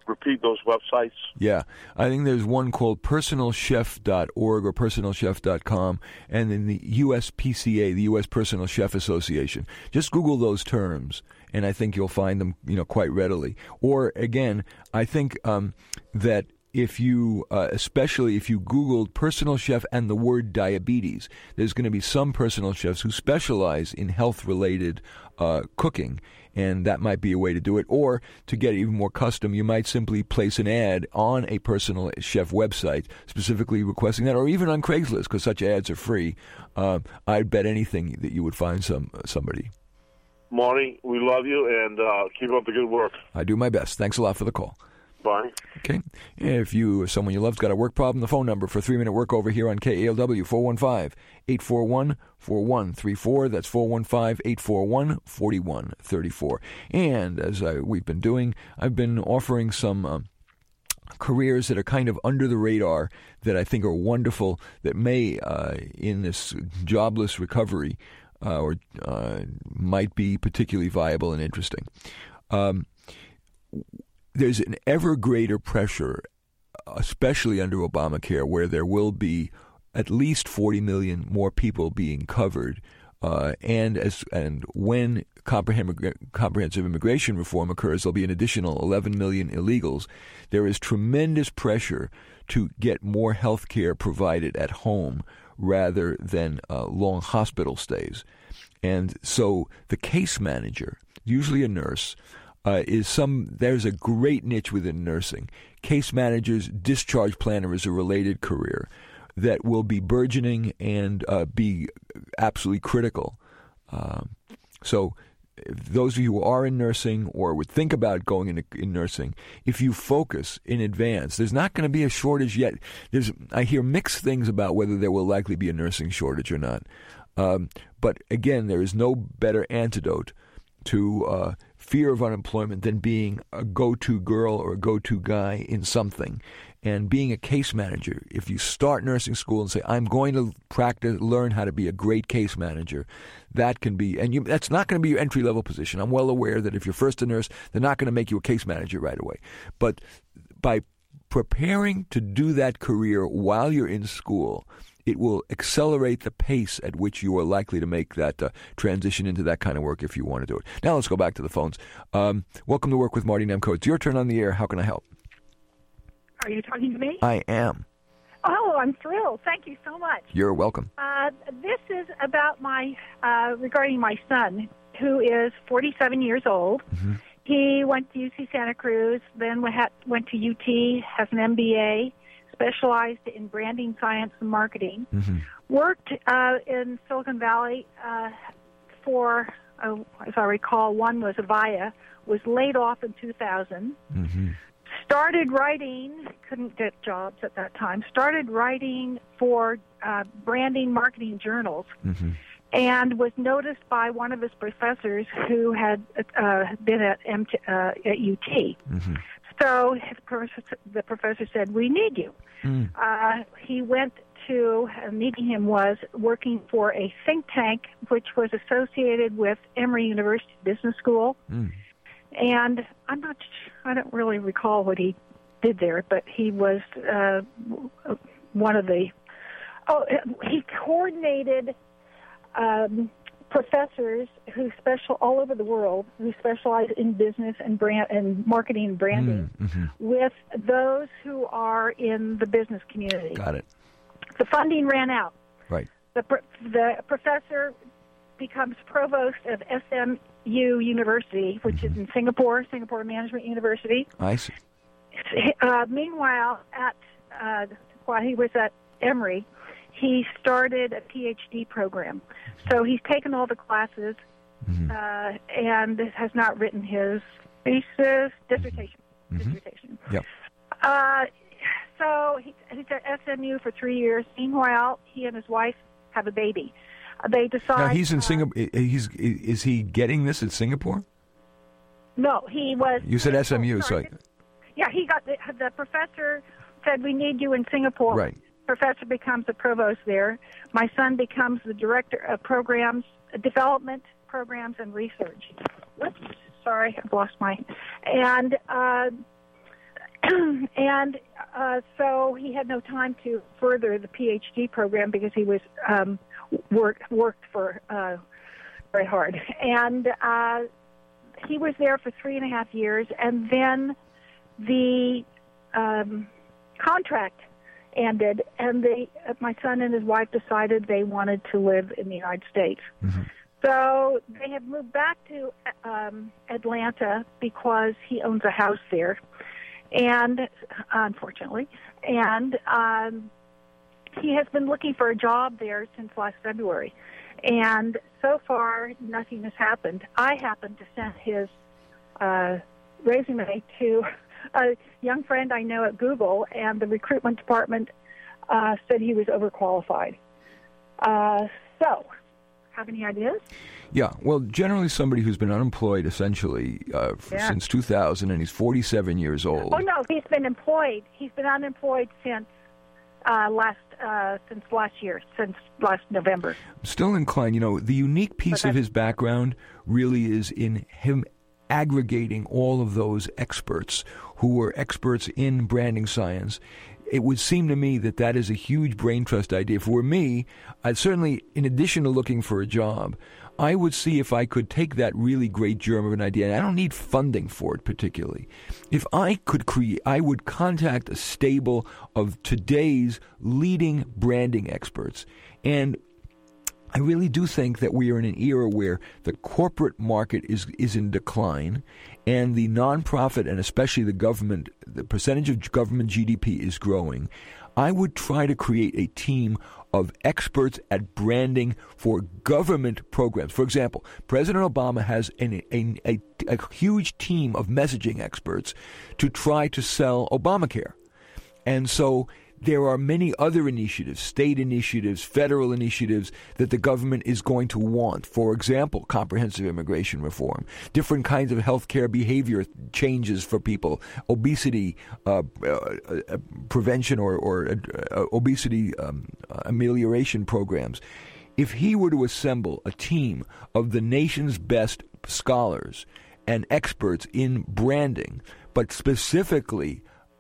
repeat those websites? Yeah, I think there's one called personal chef dot org or personal chef dot com, and then the U S P C A, the U S Personal Chef Association. Just Google those terms, and I think you'll find them, you know, quite readily. Or again, I think um, that if you, uh, especially if you Googled personal chef and the word diabetes, there's going to be some personal chefs who specialize in health-related uh, cooking, and that might be a way to do it. Or to get even more custom, you might simply place an ad on a personal chef website specifically requesting that, or even on Craigslist, because such ads are free. Uh, I'd bet anything that you would find some somebody. Marty, we love you, and uh, keep up the good work. I do my best. Thanks a lot for the call. Bye. Okay. If you or someone you love's got a work problem, the phone number for three-minute work over here on K A L W, four one five, eight four one, four one three four. That's four one five, eight four one, four one three four. And as I, we've been doing, I've been offering some um, careers that are kind of under the radar that I think are wonderful, that may, uh, in this jobless recovery, uh, or uh, might be particularly viable and interesting. Um There's an ever greater pressure, especially under Obamacare, where there will be at least forty million more people being covered. Uh, and as and when comprehensive immigration reform occurs, there'll be an additional eleven million illegals. There is tremendous pressure to get more health care provided at home rather than uh, long hospital stays. And so the case manager, usually a nurse, Uh, is some, there's a great niche within nursing. Case managers, discharge planner is a related career that will be burgeoning and uh, be absolutely critical. Uh, so those of you who are in nursing or would think about going into in nursing, if you focus in advance, there's not going to be a shortage yet. There's, I hear mixed things about whether there will likely be a nursing shortage or not. Um, but again, there is no better antidote to uh, fear of unemployment than being a go-to girl or a go-to guy in something. And being a case manager, if you start nursing school and say, I'm going to practice, learn how to be a great case manager, that can be, and you, that's not going to be your entry-level position. I'm well aware that if you're first a nurse, they're not going to make you a case manager right away. But by preparing to do that career while you're in school, it will accelerate the pace at which you are likely to make that uh, transition into that kind of work if you want to do it. Now let's go back to the phones. Um, welcome to Work with Marty Nemko. It's your turn on the air. How can I help? Are you talking to me? I am. Oh, I'm thrilled. Thank you so much. You're welcome. Uh, this is about my, uh, regarding my son, who is forty-seven years old. Mm-hmm. He went to U C Santa Cruz, then went to U T, has an M B A, specialized in branding science and marketing, mm-hmm. worked uh, in Silicon Valley uh, for, uh, as I recall, one was Avaya, was laid off in two thousand, mm-hmm. started writing, couldn't get jobs at that time, started writing for uh, branding marketing journals, mm-hmm. and was noticed by one of his professors who had uh, been at, M T, uh, at U T. Mm-hmm. So his professor, the professor said, we need you. Mm. Uh, he went to, uh, meeting him was working for a think tank which was associated with Emory University Business School. Mm. And I'm not, I don't really recall what he did there, but he was uh, one of the, oh, he coordinated um, professors who special all over the world who specialize in business and brand and marketing and branding mm-hmm. with those who are in the business community. Got it. The funding ran out. Right. The the professor becomes provost of S M U University, which mm-hmm. is in Singapore, Singapore Management University. I see. Uh, meanwhile, at uh, while he was at Emory, he started a P H D program. So he's taken all the classes mm-hmm. uh, and has not written his thesis, dissertation. Mm-hmm. Dissertation. Yep. Uh, so he, he's at S M U for three years. Meanwhile, he and his wife have a baby. Uh, they decide. Now he's in uh, Singapore. He's is he getting this at Singapore? No, he was. You said S M U, so. Yeah, he got the, the professor said we need you in Singapore. Right. Professor becomes the provost there. My son becomes the director of programs, development, programs, and research. Whoops, sorry, I've lost my. And uh, and uh, so he had no time to further the PhD program because he was um, worked worked for uh, very hard. And uh, he was there for three and a half years, and then the um, contract ended, and they, my son and his wife decided they wanted to live in the United States. Mm-hmm. So they have moved back to um, Atlanta because he owns a house there, and unfortunately, and um, he has been looking for a job there since last February, and so far nothing has happened. I happened to send his uh, resume to a young friend I know at Google, and the recruitment department uh, said he was overqualified. Uh, so, have any ideas? Yeah, well, generally somebody who's been unemployed essentially uh, yeah. since two thousand, and he's forty-seven years old. Oh, no, he's been employed. He's been unemployed since uh, last uh, since last year, since last November. Still inclined, you know, the unique piece of his background really is in him aggregating all of those experts who were experts in branding science. It would seem to me that that is a huge brain trust idea. If it were me, I'd certainly, in addition to looking for a job, I would see if I could take that really great germ of an idea, and I don't need funding for it particularly. If I could create, I would contact a stable of today's leading branding experts, and I really do think that we are in an era where the corporate market is is in decline, and the nonprofit and especially the government, the percentage of government G D P is growing. I would try to create a team of experts at branding for government programs. For example, President Obama has an, a, a, a huge team of messaging experts to try to sell Obamacare. And so there are many other initiatives, state initiatives, federal initiatives that the government is going to want. For example, comprehensive immigration reform, different kinds of healthcare behavior changes for people, obesity uh, uh, prevention or, or uh, obesity um, amelioration programs. If he were to assemble a team of the nation's best scholars and experts in branding, but specifically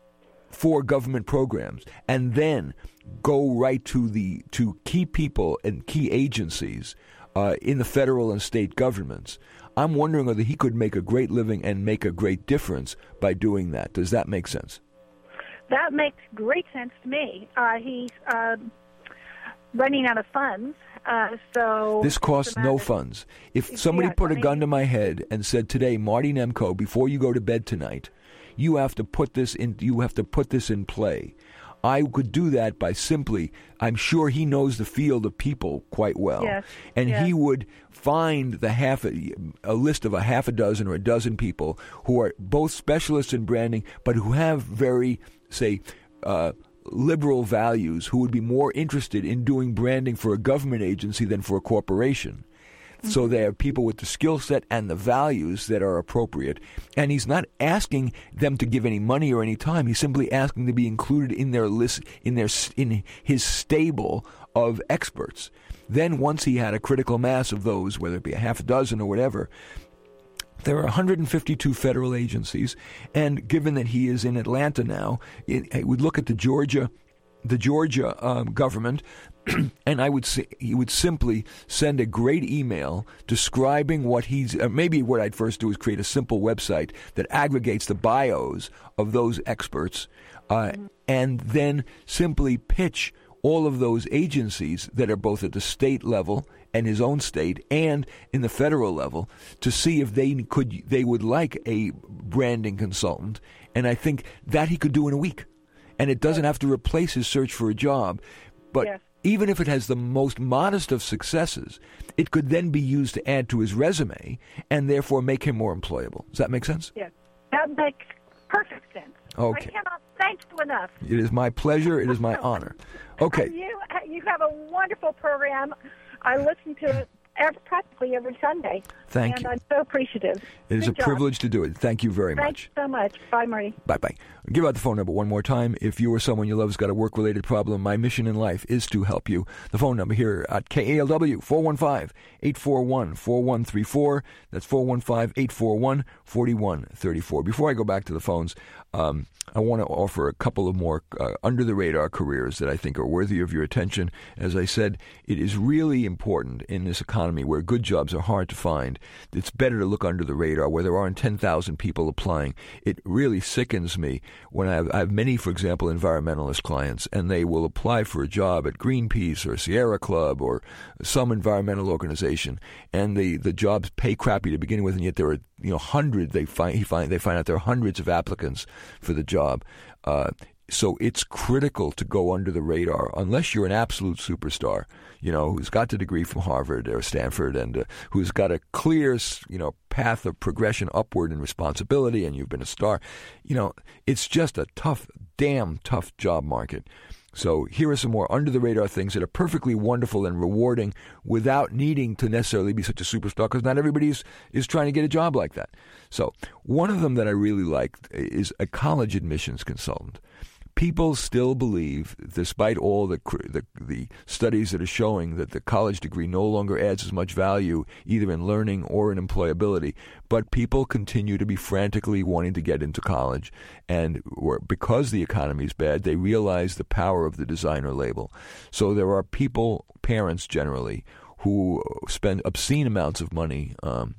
for government programs, and then go right to the to key people and key agencies uh, in the federal and state governments, I'm wondering whether he could make a great living and make a great difference by doing that. Does that make sense? That makes great sense to me. Uh, he's uh, running out of funds, uh, so... This costs no funds. If somebody yeah, put a I mean, gun to my head and said, today, Marty Nemko, before you go to bed tonight, you have to put this in. You have to put this in play. I could do that by simply. I'm sure he knows the field of people quite well, yes, and yes. he would find the half a, a list of a half a dozen or a dozen people who are both specialists in branding, but who have very, say, uh, liberal values, who would be more interested in doing branding for a government agency than for a corporation. So they have people with the skill set and the values that are appropriate. And he's not asking them to give any money or any time. He's simply asking to be included in their list, in their in his stable of experts. Then once he had a critical mass of those, whether it be a half a dozen or whatever, there are one hundred fifty-two federal agencies. And given that he is in Atlanta now, it, it would look at the Georgia, the Georgia um, government. And I would say he would simply send a great email describing what he's. Uh, maybe what I'd first do is create a simple website that aggregates the bios of those experts, uh, mm-hmm. and then simply pitch all of those agencies that are both at the state level and his own state and in the federal level to see if they could they would like a branding consultant. And I think that he could do in a week, and it doesn't have to replace his search for a job, but. Yes. Even if it has the most modest of successes, it could then be used to add to his resume and therefore make him more employable. Does that make sense? Yes, that makes perfect sense. Okay. I cannot thank you enough. It is my pleasure. It is my honor. Okay. You, you have a wonderful program. I listen to it ev- practically every Sunday. Thank and you. I'm so appreciative. It is Good a job. privilege to do it. Thank you very Thanks much. so much. Bye, Marty. Bye-bye. Give out the phone number one more time. If you or someone you love has got a work-related problem, my mission in life is to help you. The phone number here at K A L W, four one five, eight four one, four one three four. That's four one five, eight four one, four one three four. Before I go back to the phones, um, I want to offer a couple of more uh, under-the-radar careers that I think are worthy of your attention. As I said, it is really important in this economy where good jobs are hard to find. It's better to look under the radar where there aren't ten thousand people applying. It really sickens me when I have, I have many, for example, environmentalist clients, and they will apply for a job at Greenpeace or Sierra Club or some environmental organization, and the, the jobs pay crappy to begin with, and yet there are you know hundred they find he find they find out there are hundreds of applicants for the job. Uh, so it's critical to go under the radar unless you're an absolute superstar, you know, who's got the degree from Harvard or Stanford and uh, who's got a clear, you know, path of progression upward in responsibility, and you've been a star. You know, it's just a tough, damn tough job market. So here are some more under-the-radar things that are perfectly wonderful and rewarding without needing to necessarily be such a superstar, because not everybody is, is trying to get a job like that. So one of them that I really liked is a college admissions consultant. People still believe, despite all the, the the studies that are showing that the college degree no longer adds as much value either in learning or in employability, but people continue to be frantically wanting to get into college. And because the economy is bad, they realize the power of the designer label. So there are people, parents generally, who spend obscene amounts of money um,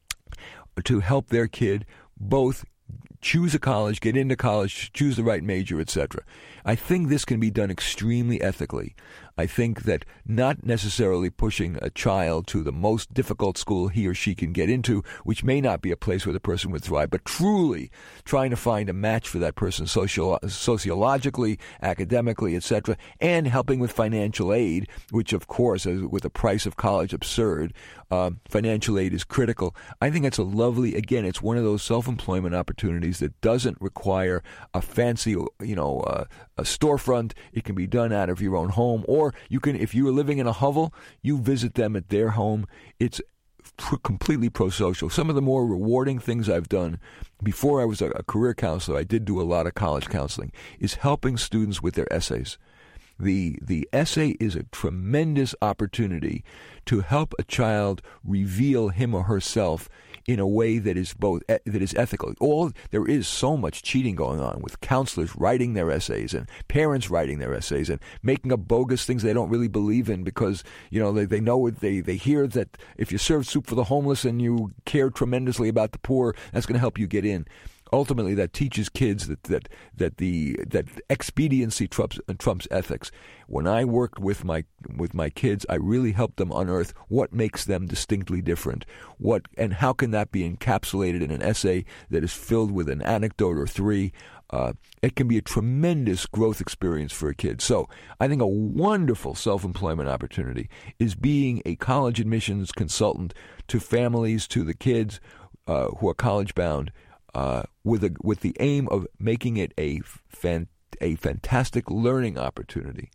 to help their kid both choose a college, get into college, choose the right major, et cetera. I think this can be done extremely ethically. I think that not necessarily pushing a child to the most difficult school he or she can get into, which may not be a place where the person would thrive, but truly trying to find a match for that person socio- sociologically, academically, et cetera, and helping with financial aid, which, of course, is, with the price of college absurd, uh, financial aid is critical. I think it's a lovely, again, it's one of those self-employment opportunities that doesn't require a fancy, you know, uh, a storefront. It can be done out of your own home, or you can, if you are living in a hovel, you visit them at their home. It's pr- completely pro-social. Some of the more rewarding things I've done before I was a, a career counselor, I did do a lot of college counseling, is helping students with their essays. The the essay is a tremendous opportunity to help a child reveal him or herself in a way that is both that is ethical. All there is so much cheating going on with counselors writing their essays and parents writing their essays and making up bogus things they don't really believe in because you know they they know it, they they hear that if you serve soup for the homeless and you care tremendously about the poor, that's going to help you get in. Ultimately, that teaches kids that that that the that expediency trumps trumps ethics. When I worked with my with my kids, I really helped them unearth what makes them distinctly different. What and how can that be encapsulated in an essay that is filled with an anecdote or three? Uh, it can be a tremendous growth experience for a kid. So I think a wonderful self-employment opportunity is being a college admissions consultant to families, to the kids uh, who are college bound. Uh, with a with the aim of making it a fan, a fantastic learning opportunity.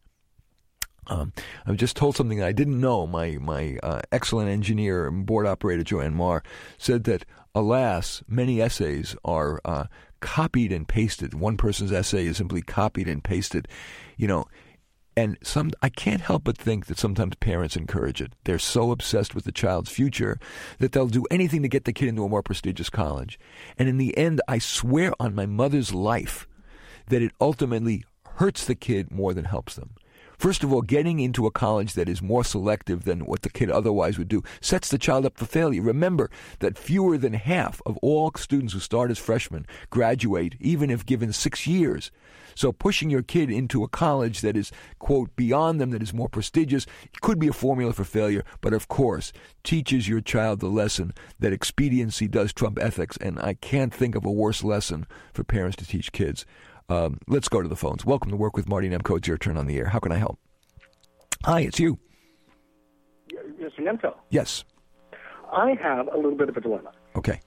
Um, I've just told something that I didn't know. My my uh, excellent engineer and board operator Joanne Marr said that, alas, many essays are uh, copied and pasted. One person's essay is simply copied and pasted. You know. And some, I can't help but think that sometimes parents encourage it. They're so obsessed with the child's future that they'll do anything to get the kid into a more prestigious college. And in the end, I swear on my mother's life that it ultimately hurts the kid more than helps them. First of all, getting into a college that is more selective than what the kid otherwise would do sets the child up for failure. Remember that fewer than half of all students who start as freshmen graduate, even if given six years. So pushing your kid into a college that is, quote, beyond them, that is more prestigious, could be a formula for failure, but of course teaches your child the lesson that expediency does trump ethics, and I can't think of a worse lesson for parents to teach kids. Um, let's go to the phones. Welcome to Work with Marty Nemko. It's your turn on the air. How can I help? Hi, it's you. Mister Nemko. Yes. I have a little bit of a dilemma. Okay.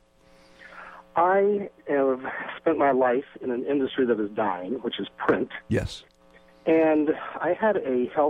I have spent my life in an industry that is dying, which is print. Yes. And I had a health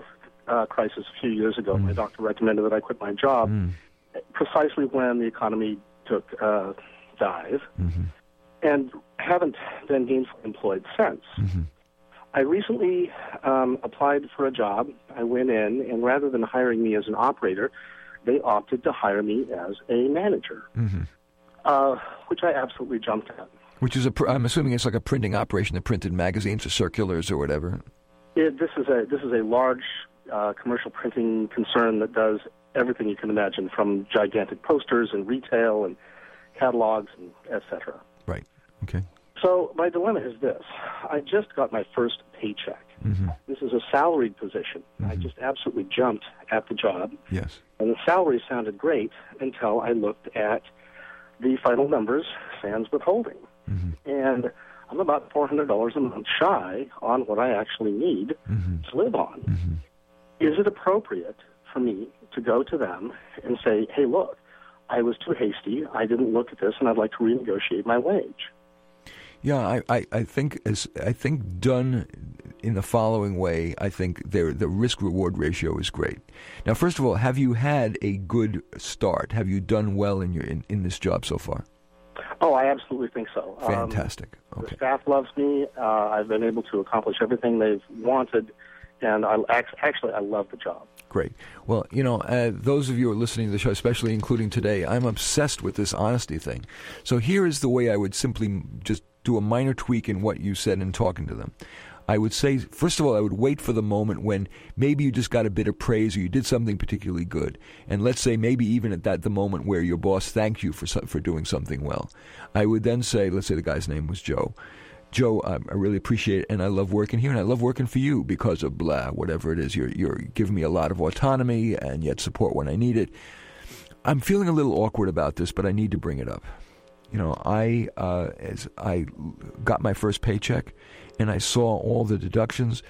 uh, crisis a few years ago. Mm. My doctor recommended that I quit my job mm. precisely when the economy took a dive, mm-hmm. and haven't been gainfully employed since. Mm-hmm. I recently um, applied for a job. I went in, and rather than hiring me as an operator, they opted to hire me as a manager, mm-hmm. uh, which I absolutely jumped at. Which is a, pr- I'm assuming it's like a printing operation that printed magazines or circulars or whatever. It, this is a this is a large uh, commercial printing concern that does everything you can imagine, from gigantic posters and retail and catalogs and et cetera. Right. Okay. So my dilemma is this. I just got my first paycheck. Mm-hmm. This is a salaried position. Mm-hmm. I just absolutely jumped at the job. Yes. And the salary sounded great until I looked at the final numbers, sans withholding. Mm-hmm. And I'm about four hundred dollars a month shy on what I actually need mm-hmm. to live on. Mm-hmm. Is it appropriate for me to go to them and say, hey, look, I was too hasty, I didn't look at this, and I'd like to renegotiate my wage? Yeah, I, I, I think as I think done in the following way, I think there the risk-reward ratio is great. Now, first of all, have you had a good start? Have you done well in your in, in this job so far? Oh, I absolutely think so. Fantastic. Um, okay. The staff loves me. Uh, I've been able to accomplish everything they've wanted, and I actually I love the job. Great. Well, you know, uh, those of you who are listening to the show, especially including today, I'm obsessed with this honesty thing. So here is the way I would simply just do a minor tweak in what you said in talking to them. I would say, first of all, I would wait for the moment when maybe you just got a bit of praise or you did something particularly good. And let's say maybe even at that the moment where your boss thanked you for for doing something well. I would then say, let's say the guy's name was Joe. Joe, I, I really appreciate it, and I love working here, and I love working for you because of blah, whatever it is. You're, you're giving me a lot of autonomy and yet support when I need it. I'm feeling a little awkward about this, but I need to bring it up. You know, I uh, as I got my first paycheck and I saw all the deductions,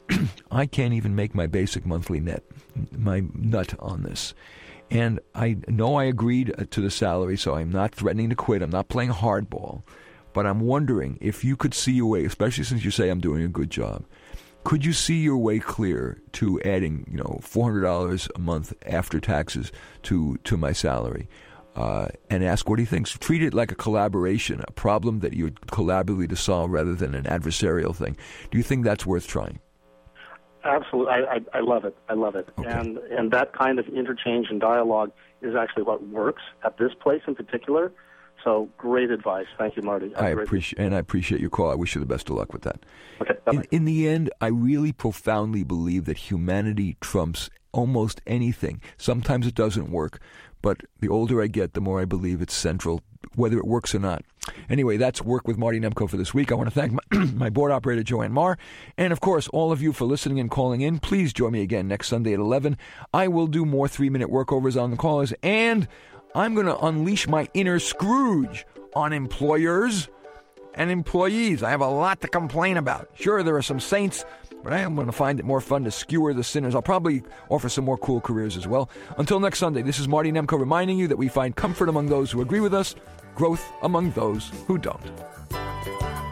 I can't even make my basic monthly net, my nut on this. And I know I agreed to the salary, so I'm not threatening to quit. I'm not playing hardball. But I'm wondering if you could see your way, especially since you say I'm doing a good job, could you see your way clear to adding, you know, four hundred dollars a month after taxes to, to my salary? Uh, and ask what he thinks. Treat it like a collaboration, a problem that you would collaboratively to solve rather than an adversarial thing. Do you think that's worth trying? Absolutely. I, I, I love it. I love it. Okay. And and that kind of interchange and dialogue is actually what works at this place in particular. So great advice. Thank you, Marty. I appreciate and I appreciate your call. I wish you the best of luck with that. Okay. In, in the end, I really profoundly believe that humanity trumps almost anything. Sometimes it doesn't work. But the older I get, the more I believe it's central, whether it works or not. Anyway, that's Work with Marty Nemko for this week. I want to thank my, my board operator, Joanne Marr. And, of course, all of you for listening and calling in. Please join me again next Sunday at eleven. I will do more three-minute workovers on the callers. And I'm going to unleash my inner Scrooge on employers and employees. I have a lot to complain about. Sure, there are some saints, but I am going to find it more fun to skewer the sinners. I'll probably offer some more cool careers as well. Until next Sunday, this is Marty Nemko reminding you that we find comfort among those who agree with us, growth among those who don't.